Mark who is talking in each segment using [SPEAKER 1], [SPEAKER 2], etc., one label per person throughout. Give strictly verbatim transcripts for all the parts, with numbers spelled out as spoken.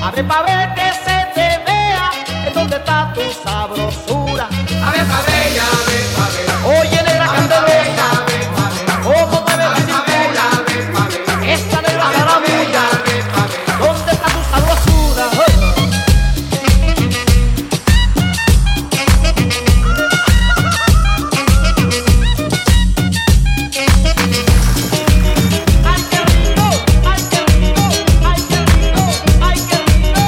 [SPEAKER 1] Abre pa' ver que se te vea en donde está tu sabrosura.
[SPEAKER 2] Abre pa' ver, abre pa' ver.
[SPEAKER 1] Oye, negra candelosa, cómo mueve la cintura. Esa negra caramulla, ¿dónde está tu sabrosura? Ay, qué rico, ay, qué rico, ay, qué rico, ay, qué rico.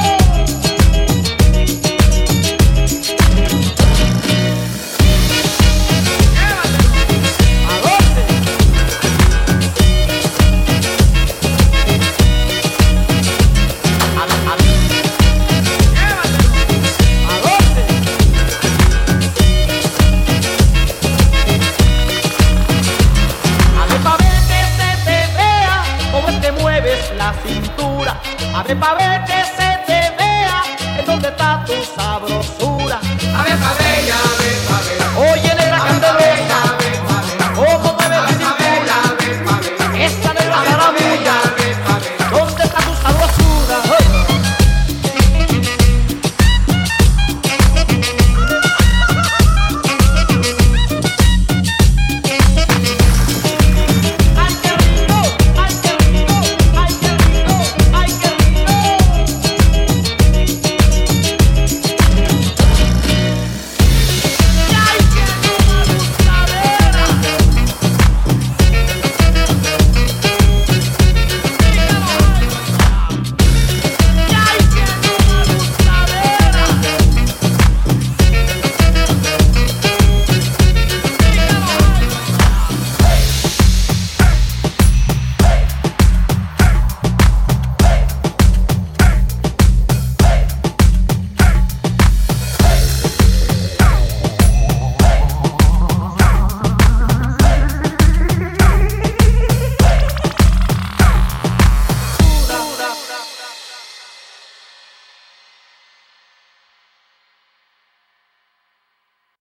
[SPEAKER 1] ¿A dónde? ¿A, a, ¿A dónde? Abre pa' ver que se te vea cómo es que mueves la cintura. Abre pa' ver que se te vea en donde está tu sabrosura.
[SPEAKER 2] Abre pa' ver,